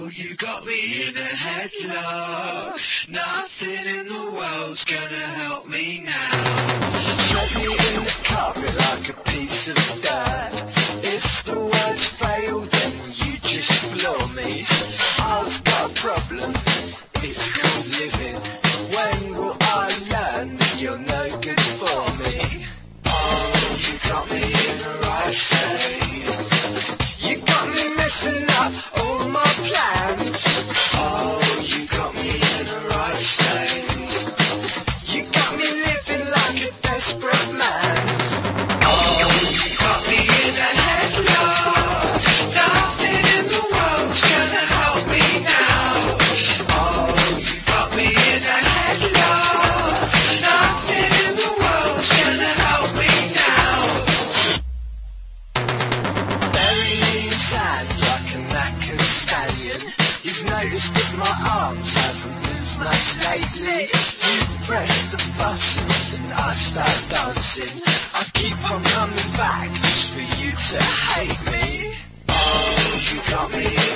You got me in a headlock. Nothing in the world's gonna help me now. Slap me in the carpet like a piece of dirt. If the words fail, then you just floor me. I've got a problem, it's called living. When will I learn that you're no good for me? Oh, you got me in a right state. You got me messing up all my plans. Oh, you got me in a right state. You got me living like a desperate man. Oh, you got me in a headlock. Nothing in the world's gonna help me now. Oh, you got me in a headlock. Nothing in the world's gonna help me now. Bury me in sand like a knackered stallion. You've noticed that my arms haven't moved much lately. You press the button and I start dancing. I keep on coming back just for you to hate me. Oh, you got me